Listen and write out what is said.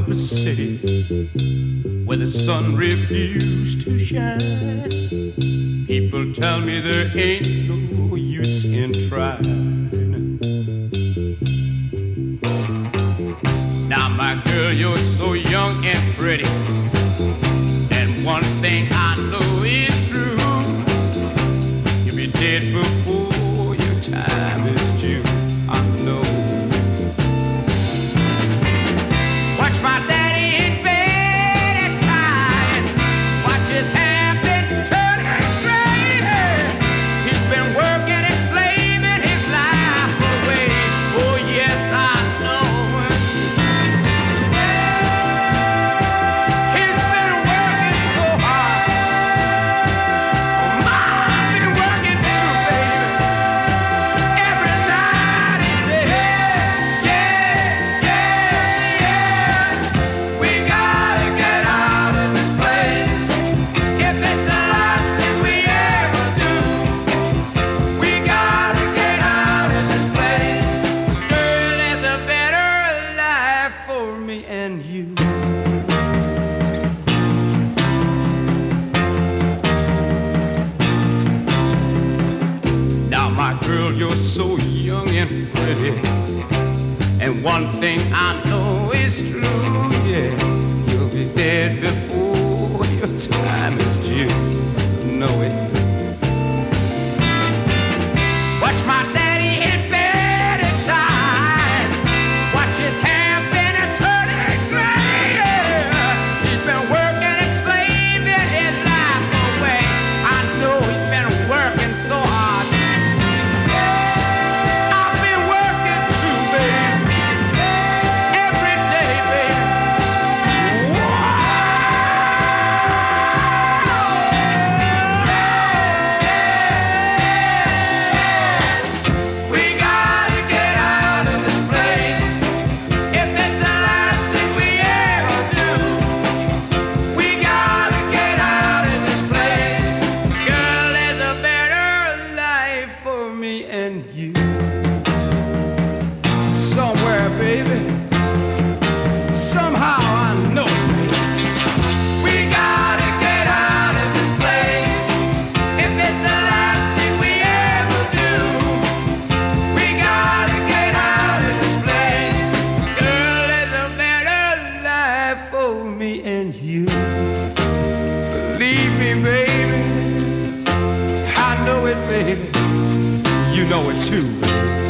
of the city where the sun refused to shine. People tell me there ain't no use in trying. Now, my girl, you're so young and pretty, and one thing I know is true: you'll be dead before your time is due. I know. Watch my daddy in bed and crying. Watch his hair been turning gray. He's been working and slaving his life away. Oh yes, I know. He's been working so hard. I've been working too, baby. Every night and day. Yeah, yeah, yeah. We gotta get out of this place. If it's the last thing we ever do, we gotta get out of this place. 'Cause girl, there's a better life for me and you. Now, my girl, you're so young and pretty, and one thing I know is true, yeah, you'll be dead before your time is due. Know it. Watch my daddy in bed at time. Watch his hair been a turning gray. He's been working and slaving his life away. I know he's been working so hard. I've been working too, baby. Every day, baby. We gotta get out of this place. If it's the last thing we ever do, we gotta get out of this place. Girl, there's a better life for me and you. Somewhere, baby. Somehow I know it, baby. We gotta get out of this place. If it's the last thing we ever do, we gotta get out of this place. Girl, there's a better life for me and you. Believe me, baby. I know it, baby. You know it too, baby.